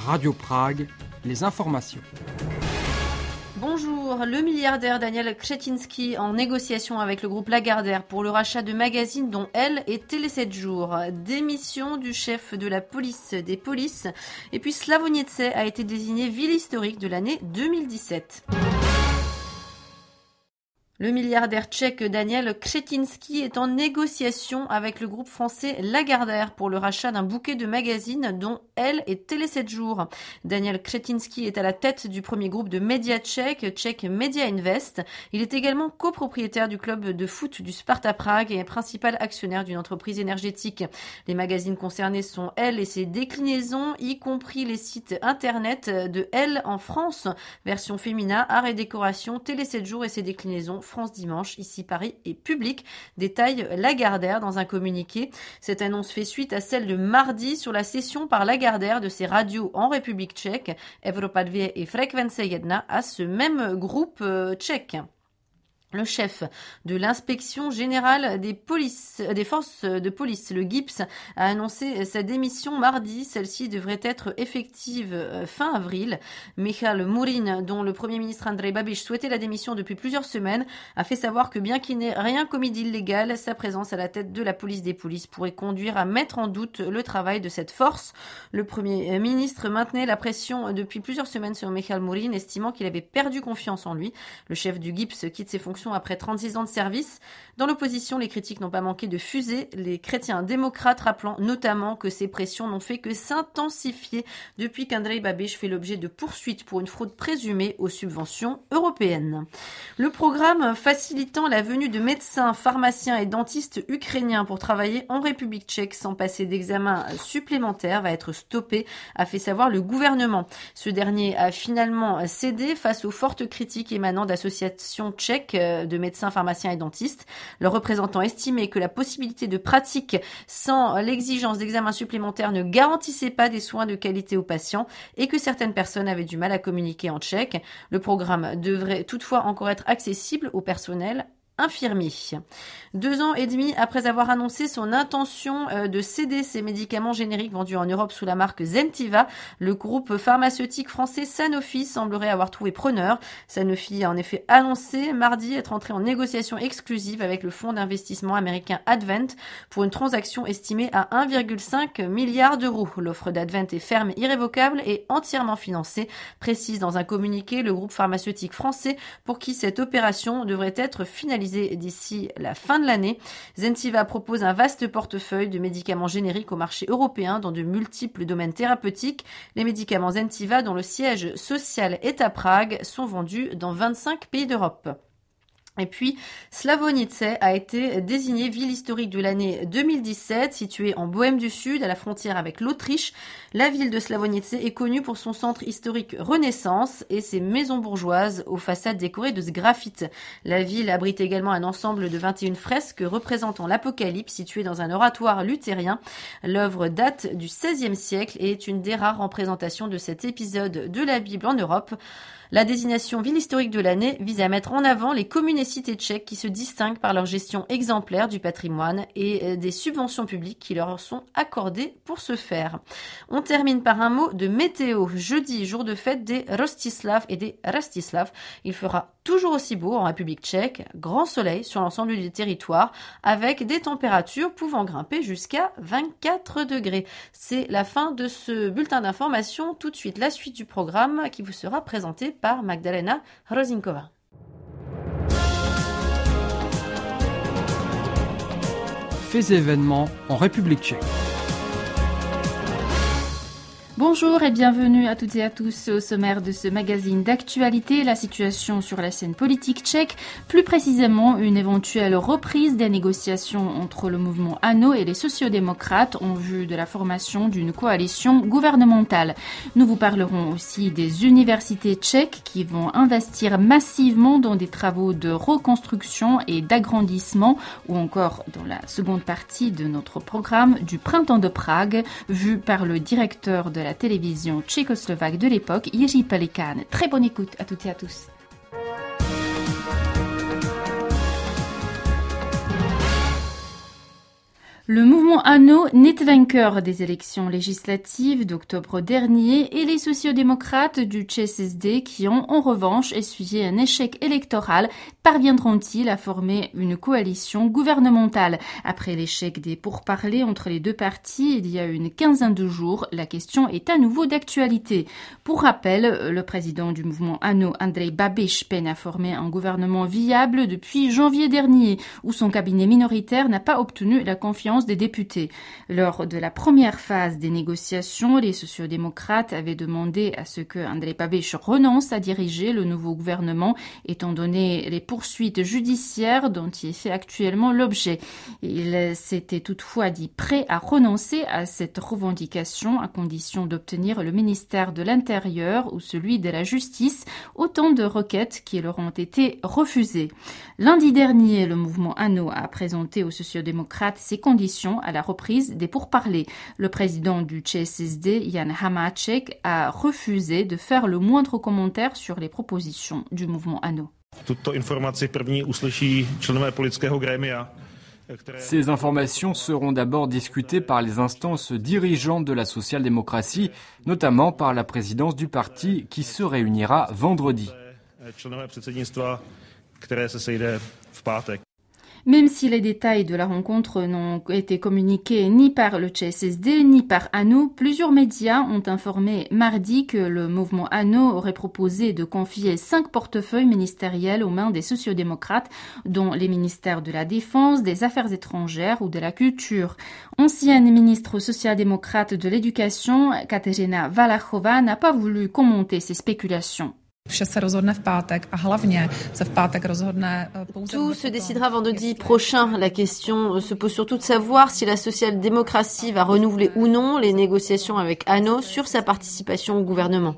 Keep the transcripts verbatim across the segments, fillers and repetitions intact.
Radio Prague, les informations. Bonjour, le milliardaire Daniel Křetínský en négociation avec le groupe Lagardère pour le rachat de magazines dont Elle et Télé sept jours. Démission du chef de la police des polices. Et puis Slavonice a été désigné ville historique de l'année deux mille dix-sept. Le milliardaire tchèque Daniel Křetínský est en négociation avec le groupe français Lagardère pour le rachat d'un bouquet de magazines dont Elle et Télé sept jours. Daniel Křetínský est à la tête du premier groupe de médias tchèques, Czech Media Invest. Il est également copropriétaire du club de foot du Sparta Prague et principal actionnaire d'une entreprise énergétique. Les magazines concernés sont Elle et ses déclinaisons, y compris les sites internet de Elle en France, version féminin, art et décoration, Télé sept jours et ses déclinaisons, France Dimanche, ici Paris et Public, détaille Lagardère dans un communiqué. Cette annonce fait suite à celle de mardi sur la cession par Lagardère de ses radios en République tchèque, Evropa deux et Frekvence jedna, à ce même groupe euh, tchèque. Le chef de l'inspection générale des polices, des forces de police, le GIPS, a annoncé sa démission mardi. Celle-ci devrait être effective fin avril. Michal Murin, dont le premier ministre Andrej Babiš souhaitait la démission depuis plusieurs semaines, a fait savoir que bien qu'il n'ait rien commis d'illégal, sa présence à la tête de la police des polices pourrait conduire à mettre en doute le travail de cette force. Le premier ministre maintenait la pression depuis plusieurs semaines sur Michal Murin, estimant qu'il avait perdu confiance en lui. Le chef du GIPS quitte ses fonctions après trente-six ans de service. Dans l'opposition, les critiques n'ont pas manqué de fuser, les chrétiens démocrates rappelant notamment que ces pressions n'ont fait que s'intensifier depuis qu'Andrej Babiš fait l'objet de poursuites pour une fraude présumée aux subventions européennes. Le programme facilitant la venue de médecins, pharmaciens et dentistes ukrainiens pour travailler en République tchèque sans passer d'examen supplémentaire va être stoppé, a fait savoir le gouvernement. Ce dernier a finalement cédé face aux fortes critiques émanant d'associations tchèques de médecins, pharmaciens et dentistes. Leurs représentants estimaient que la possibilité de pratique sans l'exigence d'examen supplémentaire ne garantissait pas des soins de qualité aux patients et que certaines personnes avaient du mal à communiquer en tchèque. Le programme devrait toutefois encore être accessible au personnel infirmier. Deux ans et demi après avoir annoncé son intention de céder ses médicaments génériques vendus en Europe sous la marque Zentiva, le groupe pharmaceutique français Sanofi semblerait avoir trouvé preneur. Sanofi a en effet annoncé mardi être entré en négociation exclusive avec le fonds d'investissement américain Advent pour une transaction estimée à un virgule cinq milliard d'euros. L'offre d'Advent est ferme, irrévocable et entièrement financée, précise dans un communiqué le groupe pharmaceutique français pour qui cette opération devrait être finalisée d'ici la fin de l'année. Zentiva propose un vaste portefeuille de médicaments génériques au marché européen dans de multiples domaines thérapeutiques. Les médicaments Zentiva, dont le siège social est à Prague, sont vendus dans vingt-cinq pays d'Europe. Et puis, Slavonice a été désignée ville historique de l'année deux mille dix-sept, située en Bohême du Sud, à la frontière avec l'Autriche. La ville de Slavonice est connue pour son centre historique Renaissance et ses maisons bourgeoises aux façades décorées de sgraffites. La ville abrite également un ensemble de vingt et une fresques représentant l'Apocalypse, situé dans un oratoire luthérien. L'œuvre date du seizième siècle et est une des rares représentations de cet épisode de la Bible en Europe. La désignation ville historique de l'année vise à mettre en avant les communes et cités tchèques qui se distinguent par leur gestion exemplaire du patrimoine et des subventions publiques qui leur sont accordées pour ce faire. On termine par un mot de météo. Jeudi, jour de fête des Rostislav et des Rastislav. Il fera toujours aussi beau en République tchèque, grand soleil sur l'ensemble du territoire avec des températures pouvant grimper jusqu'à vingt-quatre degrés. C'est la fin de ce bulletin d'information. Tout de suite, la suite du programme qui vous sera présenté par Magdalena Hrozinkova. Faits et événements en République tchèque. Bonjour et bienvenue à toutes et à tous au sommaire de ce magazine d'actualité, la situation sur la scène politique tchèque, plus précisément une éventuelle reprise des négociations entre le mouvement ANO et les sociodémocrates en vue de la formation d'une coalition gouvernementale. Nous vous parlerons aussi des universités tchèques qui vont investir massivement dans des travaux de reconstruction et d'agrandissement ou encore dans la seconde partie de notre programme du Printemps de Prague vu par le directeur de la télévision tchécoslovaque de l'époque, Jiří Pelikán. Très bonne écoute à toutes et à tous. Le mouvement ANO n'est vainqueur des élections législatives d'octobre dernier et les sociodémocrates du C S S D qui ont en revanche essuyé un échec électoral parviendront-ils à former une coalition gouvernementale? Après l'échec des pourparlers entre les deux partis il y a une quinzaine de jours, la question est à nouveau d'actualité. Pour rappel, le président du mouvement ANO, Andrej Babiš, peine à former un gouvernement viable depuis janvier dernier, où son cabinet minoritaire n'a pas obtenu la confiance des députés. Lors de la première phase des négociations, les sociodémocrates avaient demandé à ce que Andrej Babiš renonce à diriger le nouveau gouvernement, étant donné les poursuites judiciaires dont il fait actuellement l'objet. Il s'était toutefois dit prêt à renoncer à cette revendication à condition d'obtenir le ministère de l'Intérieur ou celui de la Justice, autant de requêtes qui leur ont été refusées. Lundi dernier, le mouvement ANO a présenté aux sociodémocrates ses conditions à la reprise des pourparlers. Le président du C S S D, Jan Hamáček, a refusé de faire le moindre commentaire sur les propositions du mouvement ANO. Ces informations seront d'abord discutées par les instances dirigeantes de la social-démocratie, notamment par la présidence du parti qui se réunira vendredi. Même si les détails de la rencontre n'ont été communiqués ni par le C S S D ni par ANO, plusieurs médias ont informé mardi que le mouvement ANO aurait proposé de confier cinq portefeuilles ministériels aux mains des sociodémocrates, dont les ministères de la Défense, des Affaires étrangères ou de la Culture. Ancienne ministre social-démocrate de l'Éducation, Kateřina Valachová, n'a pas voulu commenter ces spéculations. Tout se décidera vendredi prochain. La question se pose surtout de savoir si la social-démocratie va renouveler ou non les négociations avec ANO sur sa participation au gouvernement.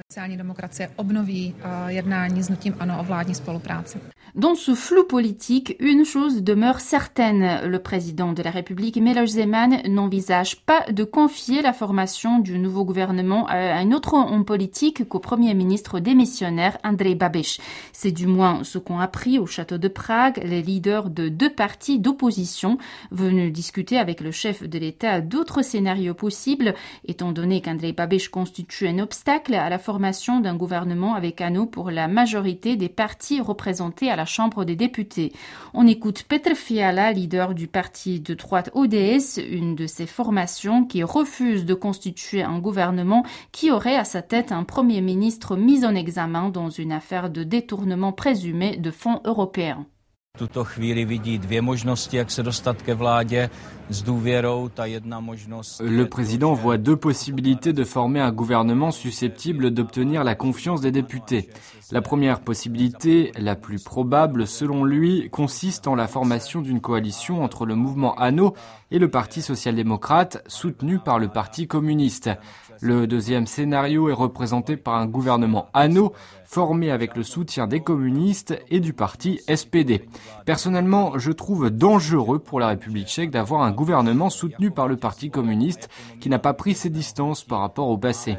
Dans ce flou politique, une chose demeure certaine. Le président de la République, Miloš Zeman, n'envisage pas de confier la formation du nouveau gouvernement à un autre homme politique qu'au premier ministre démissionnaire, Andrej Babiš. C'est du moins ce qu'ont appris au château de Prague les leaders de deux partis d'opposition venus discuter avec le chef de l'État d'autres scénarios possibles, étant donné qu'Andrej Babiš constitue un obstacle à la formation d'un gouvernement avec ANO pour la majorité des partis représentés à la Chambre des députés. On écoute Petr Fiala, leader du parti de droite O D S, une de ces formations qui refuse de constituer un gouvernement qui aurait à sa tête un premier ministre mis en examen dans une affaire de détournement présumé de fonds européens. tuto chvíli vidí dvě možnosti, jak se dostat ke vládě s důvěrou. Ta jedna možnost... Le président voit deux possibilités de former un gouvernement susceptible d'obtenir la confiance des députés. La première possibilité, la plus probable selon lui, consiste en la formation d'une coalition entre le mouvement ANO et le Parti social-démocrate, soutenu par le Parti communiste. Le deuxième scénario est représenté par un gouvernement ANO, formé avec le soutien des communistes et du parti S P D. Personnellement, je trouve dangereux pour la République tchèque d'avoir un gouvernement soutenu par le Parti communiste qui n'a pas pris ses distances par rapport au passé.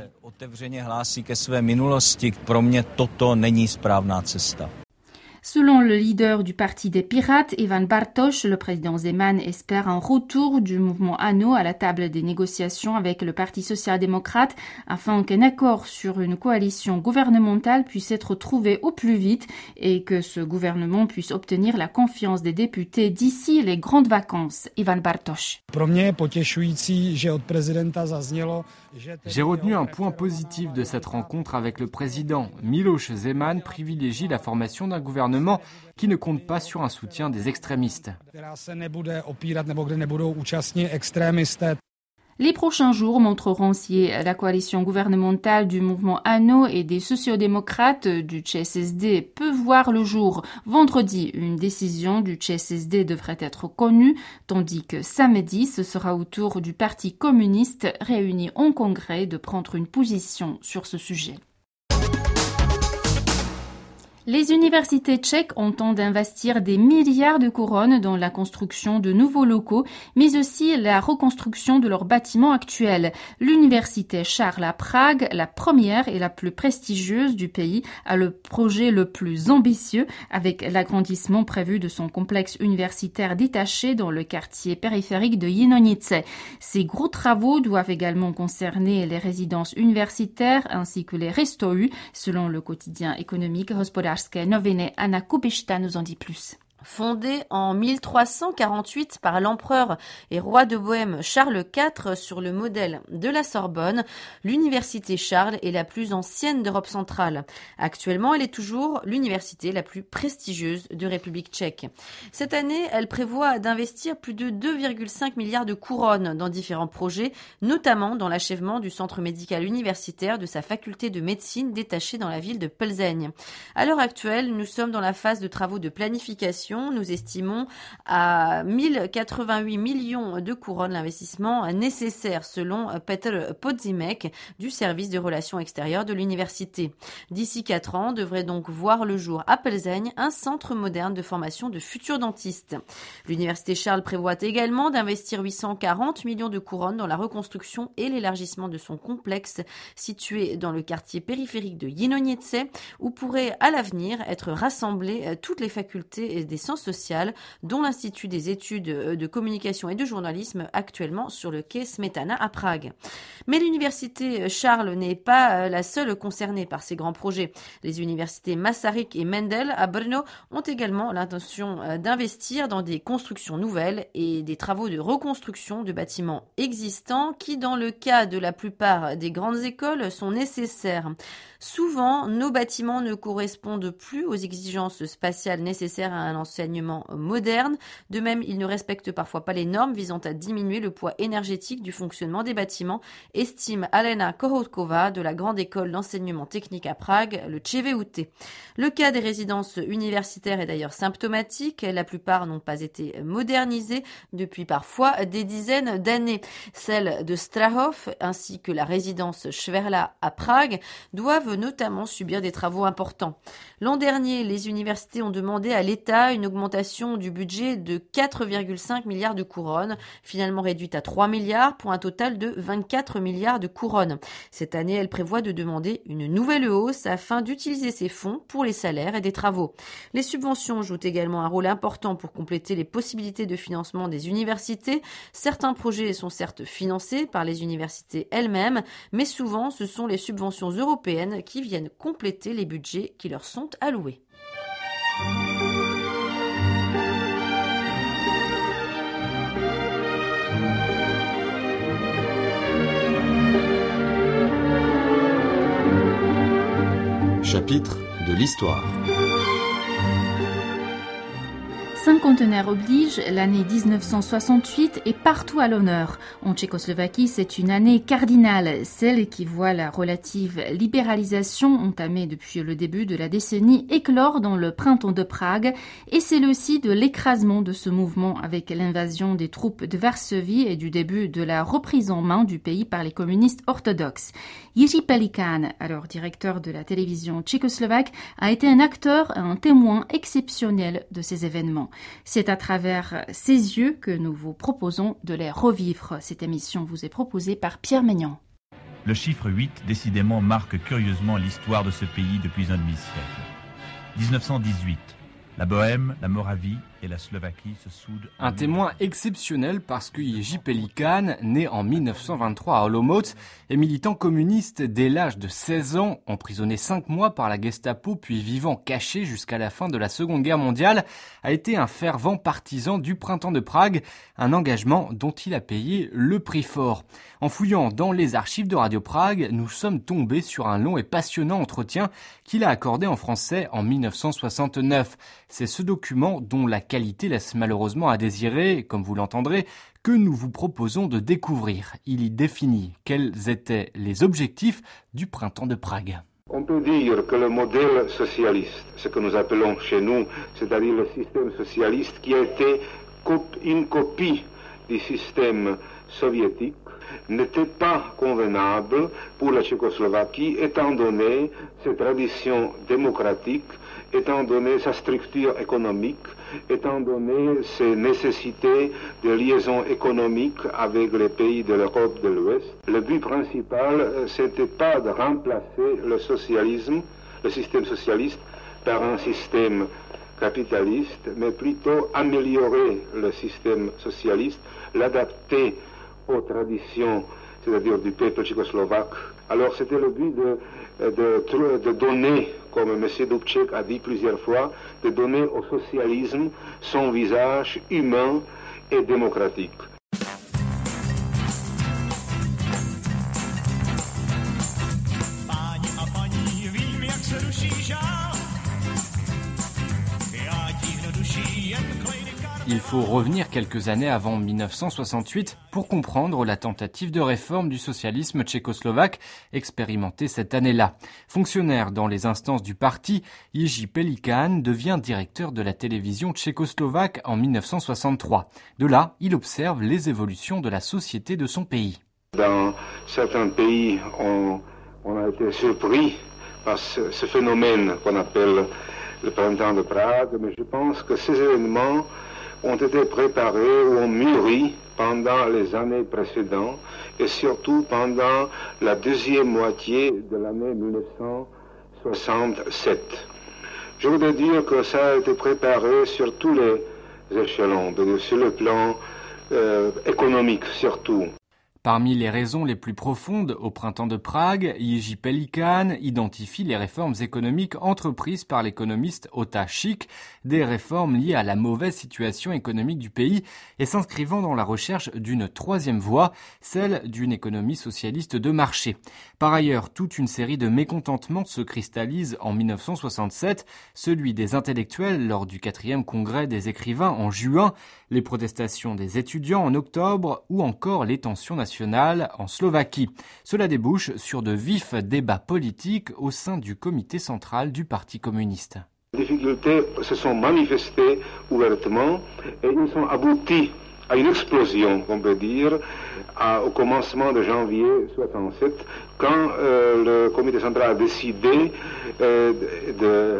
Selon le leader du parti des Pirates, Ivan Bartoš, le président Zeman espère un retour du mouvement ANO à la table des négociations avec le Parti social-démocrate afin qu'un accord sur une coalition gouvernementale puisse être trouvé au plus vite et que ce gouvernement puisse obtenir la confiance des députés d'ici les grandes vacances. Ivan Bartoš. J'ai retenu un point positif de cette rencontre avec le président. Miloš Zeman privilégie la formation d'un gouvernement qui ne compte pas sur un soutien des extrémistes. Les prochains jours montreront si la coalition gouvernementale du mouvement ANO et des sociodémocrates du C S S D peut voir le jour. Vendredi, une décision du C S S D devrait être connue, tandis que samedi, ce sera au tour du Parti communiste réuni en congrès de prendre une position sur ce sujet. Les universités tchèques entendent investir des milliards de couronnes dans la construction de nouveaux locaux, mais aussi la reconstruction de leurs bâtiments actuels. L'université Charles à Prague, la première et la plus prestigieuse du pays, a le projet le plus ambitieux avec l'agrandissement prévu de son complexe universitaire détaché dans le quartier périphérique de Jianonice. Ces gros travaux doivent également concerner les résidences universitaires ainsi que les restos-U, selon le quotidien économique Hospodářské noviny. Anna Kubišta nous en dit plus. Fondée en mille trois cent quarante-huit par l'empereur et roi de Bohême Charles quatre sur le modèle de la Sorbonne, l'université Charles est la plus ancienne d'Europe centrale. Actuellement, elle est toujours l'université la plus prestigieuse de République tchèque. Cette année, elle prévoit d'investir plus de deux virgule cinq milliards de couronnes dans différents projets, notamment dans l'achèvement du centre médical universitaire de sa faculté de médecine détachée dans la ville de Plzeň. À l'heure actuelle, nous sommes dans la phase de travaux de planification. Nous estimons à mille quatre-vingt-huit millions de couronnes l'investissement nécessaire selon Petr Podzimek du service de relations extérieures de l'université. D'ici quatre ans, devrait donc voir le jour à Plzeň un centre moderne de formation de futurs dentistes. L'université Charles prévoit également d'investir huit cent quarante millions de couronnes dans la reconstruction et l'élargissement de son complexe situé dans le quartier périphérique de Jianonice où pourraient à l'avenir être rassemblées toutes les facultés des sciences sociales, dont l'Institut des études de communication et de journalisme actuellement sur le quai Smetana à Prague. Mais l'université Charles n'est pas la seule concernée par ces grands projets. Les universités Masaryk et Mendel à Brno ont également l'intention d'investir dans des constructions nouvelles et des travaux de reconstruction de bâtiments existants qui, dans le cas de la plupart des grandes écoles, sont nécessaires. Souvent, nos bâtiments ne correspondent plus aux exigences spatiales nécessaires à un enseignement moderne. De même, ils ne respectent parfois pas les normes visant à diminuer le poids énergétique du fonctionnement des bâtiments, estime Alena Kohotkova de la Grande École d'enseignement technique à Prague, le C V U T. Le cas des résidences universitaires est d'ailleurs symptomatique. La plupart n'ont pas été modernisées depuis parfois des dizaines d'années. Celles de Strahov ainsi que la résidence Šverla à Prague doivent notamment subir des travaux importants. L'an dernier, les universités ont demandé à l'État une augmentation du budget de quatre virgule cinq milliards de couronnes, finalement réduite à trois milliards pour un total de vingt-quatre milliards de couronnes. Cette année, elle prévoit de demander une nouvelle hausse afin d'utiliser ces fonds pour les salaires et des travaux. Les subventions jouent également un rôle important pour compléter les possibilités de financement des universités. Certains projets sont certes financés par les universités elles-mêmes, mais souvent ce sont les subventions européennes qui viennent compléter les budgets qui leur sont alloués. Chapitre de l'histoire. Cinquantenaire oblige, l'année dix-neuf cent soixante-huit est partout à l'honneur. En Tchécoslovaquie, c'est une année cardinale, celle qui voit la relative libéralisation entamée depuis le début de la décennie éclore dans le printemps de Prague, et c'est aussi de l'écrasement de ce mouvement avec l'invasion des troupes de Varsovie et du début de la reprise en main du pays par les communistes orthodoxes. Jiří Pelikán, alors directeur de la télévision tchécoslovaque, a été un acteur et un témoin exceptionnel de ces événements. C'est à travers ses yeux que nous vous proposons de les revivre. Cette émission vous est proposée par Pierre Maignan. Le chiffre huit, décidément, marque curieusement l'histoire de ce pays depuis un demi-siècle. dix-neuf cent dix-huit. La Bohême, la Moravie et la Slovaquie se soudent. Un témoin exceptionnel parce que Jiří Pelikán, né en mille neuf cent vingt-trois à Olomouc, est militant communiste dès l'âge de seize ans, emprisonné cinq mois par la Gestapo puis vivant caché jusqu'à la fin de la Seconde Guerre mondiale, a été un fervent partisan du Printemps de Prague, un engagement dont il a payé le prix fort. En fouillant dans les archives de Radio Prague, nous sommes tombés sur un long et passionnant entretien qu'il a accordé en français en mille neuf cent soixante-neuf. C'est ce document, dont la qualité laisse malheureusement à désirer, comme vous l'entendrez, que nous vous proposons de découvrir. Il y définit quels étaient les objectifs du Printemps de Prague. On peut dire que le modèle socialiste, ce que nous appelons chez nous, c'est-à-dire le système socialiste qui était une copie du système soviétique, n'était pas convenable pour la Tchécoslovaquie étant donné ses traditions démocratiques étant donné sa structure économique, étant donné ses nécessités de liaison économique avec les pays de l'Europe de l'Ouest. Le but principal, c'était pas de remplacer le socialisme, le système socialiste, par un système capitaliste, mais plutôt améliorer le système socialiste, l'adapter aux traditions, c'est-à-dire du peuple tchécoslovaque. Alors c'était le but de, de, de donner, comme M. Dubček a dit plusieurs fois, de donner au socialisme son visage humain et démocratique. Il faut revenir quelques années avant mille neuf cent soixante-huit pour comprendre la tentative de réforme du socialisme tchécoslovaque expérimentée cette année-là. Fonctionnaire dans les instances du parti, Jiří Pelikán devient directeur de la télévision tchécoslovaque en mille neuf cent soixante-trois. De là, il observe les évolutions de la société de son pays. Dans certains pays, on, on a été surpris par ce, ce phénomène qu'on appelle le printemps de Prague, mais je pense que ces événements ont été préparés ou ont mûri pendant les années précédentes et surtout pendant la deuxième moitié de l'année mille neuf cent soixante-sept. Je voudrais dire que ça a été préparé sur tous les échelons, sur le plan euh, économique surtout. Parmi les raisons les plus profondes au printemps de Prague, Jiří Pelikán identifie les réformes économiques entreprises par l'économiste Ota Šik, des réformes liées à la mauvaise situation économique du pays et s'inscrivant dans la recherche d'une troisième voie, celle d'une économie socialiste de marché. Par ailleurs, toute une série de mécontentements se cristallise en mille neuf cent soixante-sept, celui des intellectuels lors du quatrième congrès des écrivains en juin, les protestations des étudiants en octobre ou encore les tensions nationales en Slovaquie. Cela débouche sur de vifs débats politiques au sein du comité central du Parti communiste. Les difficultés se sont manifestées ouvertement et ils sont aboutis à une explosion, on peut dire, à, au commencement de janvier soixante-sept, quand euh, le comité central a décidé euh, de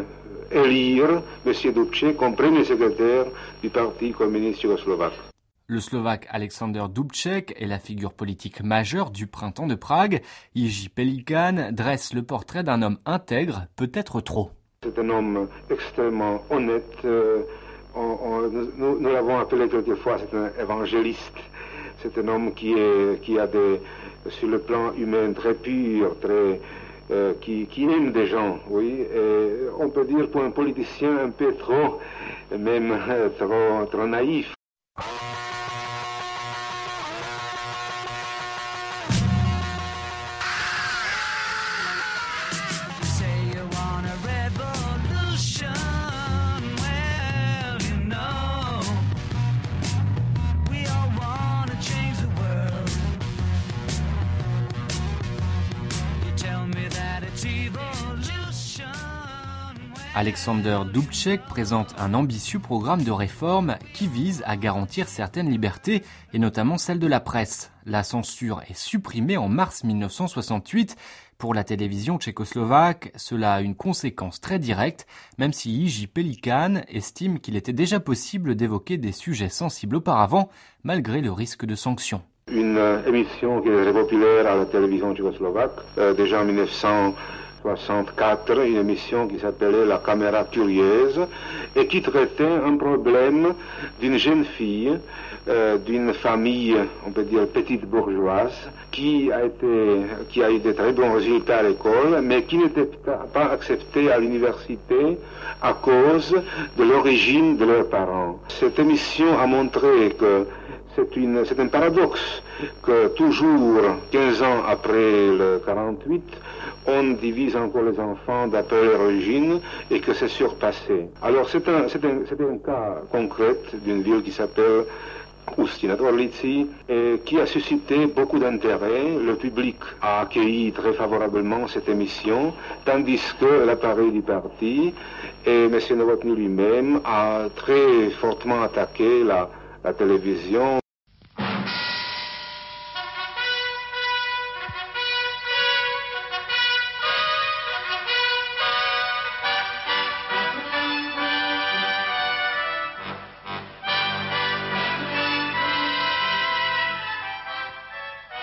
élire M. Dubček comme premier secrétaire du Parti communiste tchécoslovaque. Le Slovaque Alexander Dubček est la figure politique majeure du printemps de Prague. Jiří Pelikán dresse le portrait d'un homme intègre, peut-être trop. C'est un homme extrêmement honnête. Euh, on, on, nous, nous l'avons appelé quelquefois, c'est un évangéliste. C'est un homme qui, est, qui a des, sur le plan humain très pur, très, euh, qui, qui aime des gens. Oui. Et on peut dire pour un politicien un peu trop, même euh, trop, trop naïf. Alexander Dubček présente un ambitieux programme de réforme qui vise à garantir certaines libertés, et notamment celle de la presse. La censure est supprimée en mars mille neuf cent soixante-huit. Pour la télévision tchécoslovaque, cela a une conséquence très directe, même si Jiří Pelikán estime qu'il était déjà possible d'évoquer des sujets sensibles auparavant, malgré le risque de sanctions. Une euh, émission qui est très populaire à la télévision tchécoslovaque, euh, déjà en mille neuf cent soixante-quatre, une émission qui s'appelait La Caméra Curieuse et qui traitait un problème d'une jeune fille, euh, d'une famille, on peut dire petite bourgeoise, qui a été, qui a eu de très bons résultats à l'école, mais qui n'était pas acceptée à l'université à cause de l'origine de leurs parents. Cette émission a montré que c'est une, c'est un paradoxe que toujours quinze ans après le quarante-huit, on divise encore les enfants d'après leur origine et que c'est surpassé. Alors c'est un, c'est un, c'est un cas concret d'une ville qui s'appelle Ústí nad Orlicí et qui a suscité beaucoup d'intérêt. Le public a accueilli très favorablement cette émission, tandis que l'appareil du parti et M. Novotný lui-même a très fortement attaqué la, la télévision.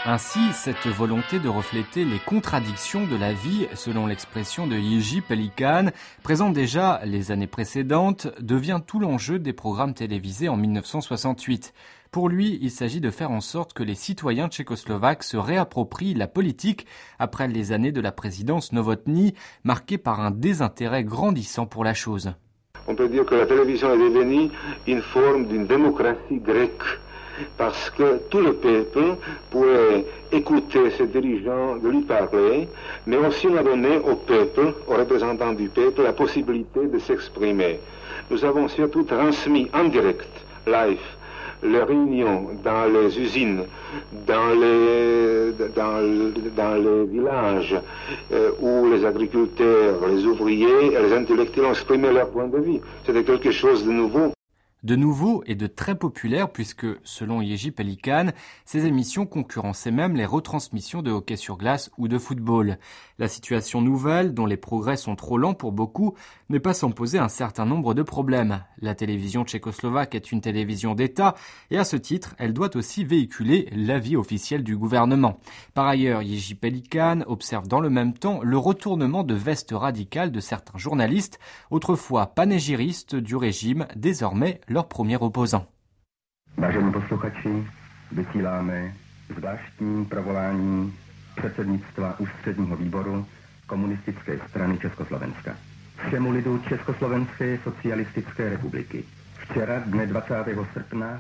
Ainsi, cette volonté de refléter les contradictions de la vie, selon l'expression de Jiří Pelikán, présente déjà les années précédentes, devient tout l'enjeu des programmes télévisés en mille neuf cent soixante-huit. Pour lui, il s'agit de faire en sorte que les citoyens tchécoslovaques se réapproprient la politique après les années de la présidence Novotny, marquées par un désintérêt grandissant pour la chose. On peut dire que la télévision est devenue une forme d'une démocratie grecque, parce que tout le peuple pouvait écouter ses dirigeants, de lui parler, mais aussi on a donné au peuple, aux représentants du peuple, la possibilité de s'exprimer. Nous avons surtout transmis en direct, live, les réunions dans les usines, dans les, dans, dans les villages euh, où les agriculteurs, les ouvriers et les intellectuels ont exprimé leur point de vue. C'était quelque chose de nouveau. De nouveau et de très populaire puisque, selon Jiří Pelikán, ces émissions concurrençaient même les retransmissions de hockey sur glace ou de football. La situation nouvelle, dont les progrès sont trop lents pour beaucoup, n'est pas sans poser un certain nombre de problèmes. La télévision tchécoslovaque est une télévision d'État et à ce titre, elle doit aussi véhiculer l'avis officiel du gouvernement. Par ailleurs, Jiří Pelikán observe dans le même temps le retournement de veste radicale de certains journalistes, autrefois panégyristes du régime, désormais leur premier opposant. Vážení posluchači, vysíláme zvláštní provolání předsednictva ústředního výboru komunistické strany Československa. Všemu lidu Československé socialistické republiky. Včera, dne dvacátého srpna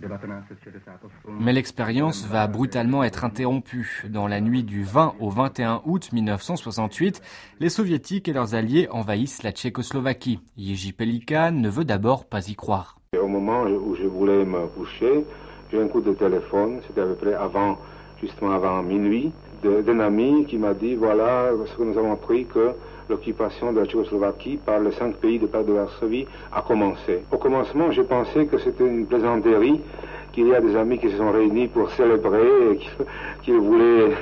Mais l'expérience va brutalement être interrompue. Dans la nuit du vingt au vingt et un août mille neuf cent soixante-huit, les soviétiques et leurs alliés envahissent la Tchécoslovaquie. Jiří Pelikán ne veut d'abord pas y croire. Et au moment où je voulais me coucher, j'ai un coup de téléphone, c'était à peu près avant, justement avant minuit, d'un ami qui m'a dit, voilà ce que nous avons appris, que l'occupation de la Tchécoslovaquie par les cinq pays de de Varsovie a commencé. Au commencement, j'ai pensé que c'était une plaisanterie, qu'il y a des amis qui se sont réunis pour célébrer et qu'ils voulaient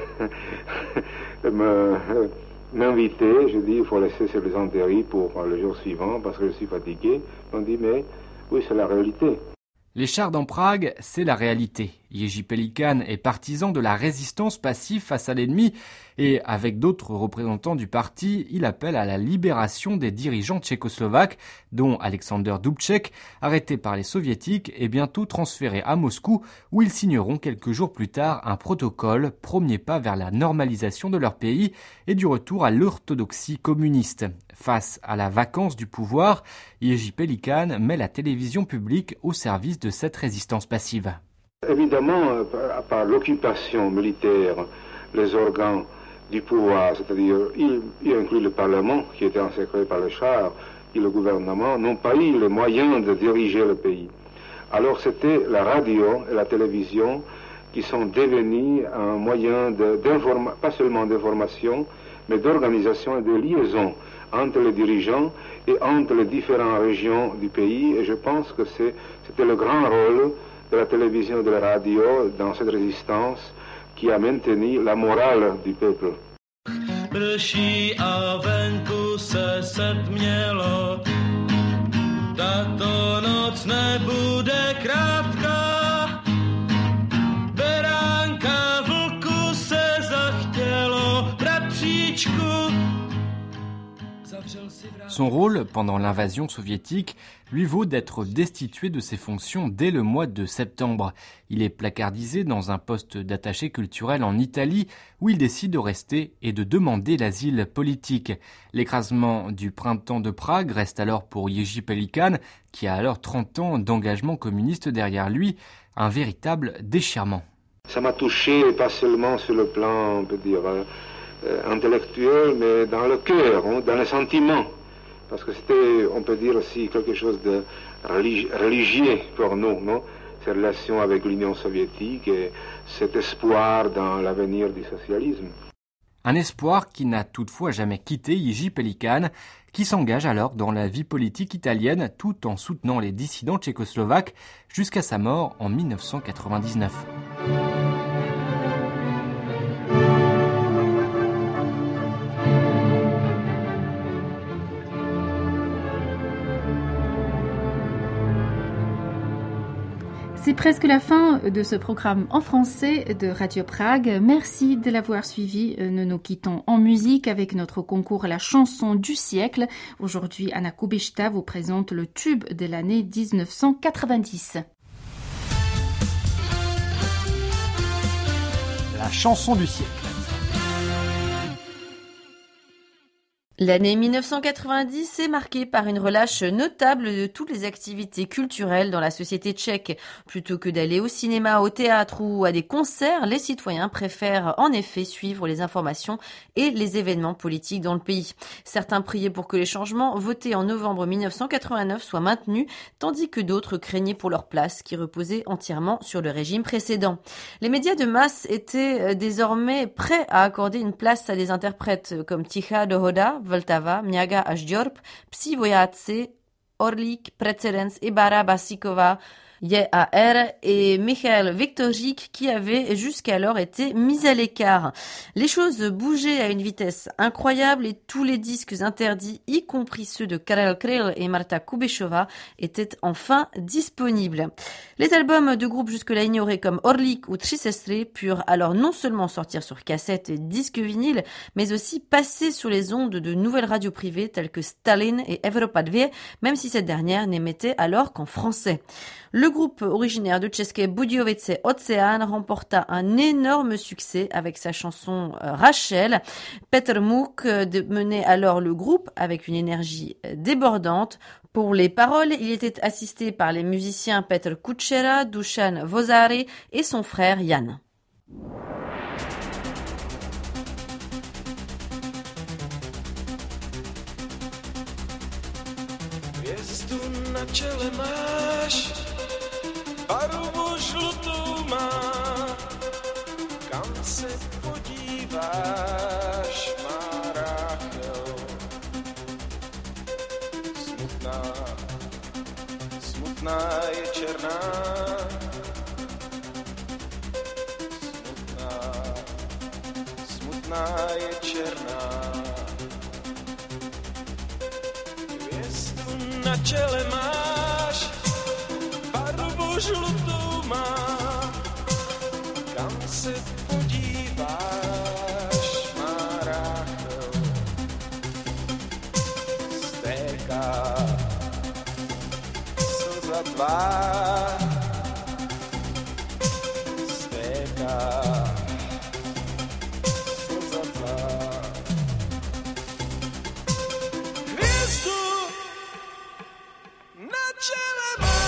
me, m'inviter. Je dis, il faut laisser ces plaisanteries pour le jour suivant parce que je suis fatigué. On dit, mais oui, c'est la réalité. Les chars dans Prague, c'est la réalité. Jiří Pelikán est partisan de la résistance passive face à l'ennemi et, avec d'autres représentants du parti, il appelle à la libération des dirigeants tchécoslovaques, dont Alexander Dubček, arrêté par les soviétiques et bientôt transféré à Moscou, où ils signeront quelques jours plus tard un protocole, premier pas vers la normalisation de leur pays et du retour à l'orthodoxie communiste. Face à la vacance du pouvoir, Jiří Pelikán met la télévision publique au service de cette résistance passive. Évidemment, par l'occupation militaire, les organes du pouvoir, c'est-à-dire il, il inclut le Parlement qui était encerclé par les chars et le gouvernement, n'ont pas eu les moyens de diriger le pays. Alors c'était la radio et la télévision qui sont devenus un moyen de, d'informa- pas seulement d'information, mais d'organisation et de liaison entre les dirigeants et entre les différentes régions du pays. Et je pense que c'est, c'était le grand rôle de la télévision et de la radio dans cette résistance qui a maintenu la morale du peuple. Prší a venku se setmělo, tato noc nebude krátká, beránka vlku se zachtělo, bratříčku. Son rôle, pendant l'invasion soviétique, lui vaut d'être destitué de ses fonctions dès le mois de septembre. Il est placardisé dans un poste d'attaché culturel en Italie, où il décide de rester et de demander l'asile politique. L'écrasement du printemps de Prague reste alors pour Jiří Pelikán, qui a alors trente ans d'engagement communiste derrière lui, un véritable déchirement. Ça m'a touché pas seulement sur le plan, on peut dire, euh, intellectuel, mais dans le cœur, hein, dans les sentiments. Parce que c'était, on peut dire aussi, quelque chose de religi- religieux pour nous, non? Ces relations avec l'Union soviétique et cet espoir dans l'avenir du socialisme. Un espoir qui n'a toutefois jamais quitté Jiří Pelikán, qui s'engage alors dans la vie politique italienne tout en soutenant les dissidents tchécoslovaques jusqu'à sa mort en mille neuf cent quatre-vingt-dix-neuf. C'est presque la fin de ce programme en français de Radio Prague. Merci de l'avoir suivi. Nous nous quittons en musique avec notre concours La chanson du siècle. Aujourd'hui, Anna Kubishta vous présente le tube de l'année dix-neuf cent quatre-vingt-dix. La chanson du siècle. L'année mille neuf cent quatre-vingt-dix est marquée par une relâche notable de toutes les activités culturelles dans la société tchèque. Plutôt que d'aller au cinéma, au théâtre ou à des concerts, les citoyens préfèrent en effet suivre les informations et les événements politiques dans le pays. Certains priaient pour que les changements votés en novembre mille neuf cent quatre-vingt-neuf soient maintenus, tandis que d'autres craignaient pour leur place qui reposait entièrement sur le régime précédent. Les médias de masse étaient désormais prêts à accorder une place à des interprètes comme Ticha Dohoda, Vltava, Mňaga a Žďorb, Psi vojáci, Orlík, Precedens i Bára Basíková, J A R et Michael Viktorík qui avaient jusqu'alors été mis à l'écart. Les choses bougeaient à une vitesse incroyable et tous les disques interdits, y compris ceux de Karel Kryl et Marta Kubišová, étaient enfin disponibles. Les albums de groupes jusque-là ignorés comme Orlík ou Tři sestry purent alors non seulement sortir sur cassette et disques vinyles, mais aussi passer sur les ondes de nouvelles radios privées telles que Stalin et Evropa deux, même si cette dernière n'émettait alors qu'en français. Le groupe originaire de České Budějovice Oceán remporta un énorme succès avec sa chanson Rachel. Petr Muk menait alors le groupe avec une énergie débordante. Pour les paroles, il était assisté par les musiciens Petr Kučera, Dušan Vozary et son frère Jan. Hvězdu na čele máš, barvu žlutou má, kam se podíváš, má Ráchel. Smutná, smutná je černá, smutná, smutná je černá. Hvězdu na čele máš, barvu žlutou má, kam se podíváš, má Ráchel. Stéká slza tvá, stéká slza tvá. Hvězdu na čele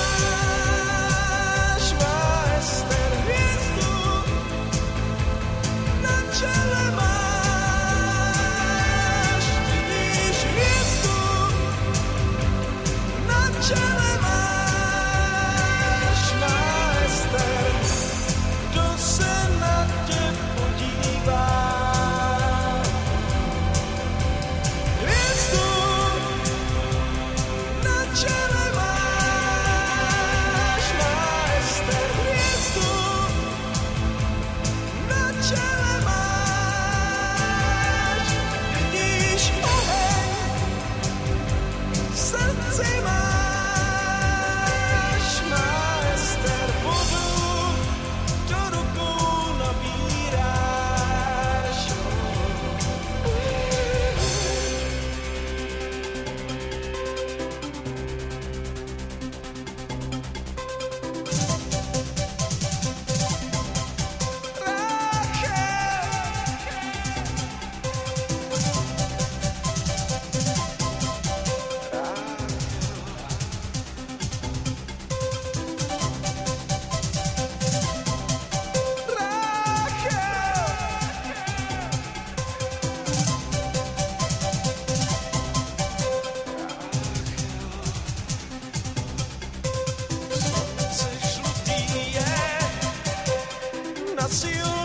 máš, má Ester, hvězdu na čele máš, vidíš hvězdu na čele máš, má Ester, kdo se na tě podívá. Hvězdu na čele máš, má Ester, hvězdu na čele máš, vidíš oheň v srdci máš, má Ester, vodu do rukou nabíráš. Slunce žlutý je na silnici.